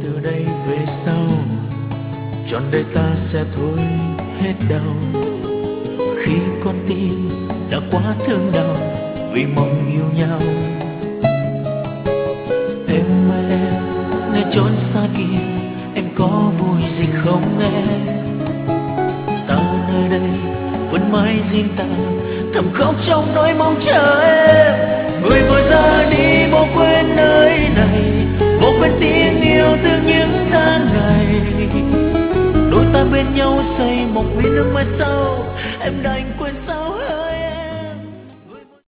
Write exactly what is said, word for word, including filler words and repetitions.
từ đây về sau trọn đời ta sẽ thôi hết đau, khi con tim đã quá thương đau vì mong yêu nhau. Em ơi em, nơi chốn xa kia em có vui gì không em? Ta nơi đây vẫn mãi riêng ta, thầm khóc trong nỗi mong chờ em. Người vội ra đi bỏ quên nơi này, bỏ quên tiếng yêu thương những tháng ngày. Đôi ta bên nhau xây một vì nước mai sau, em đành quên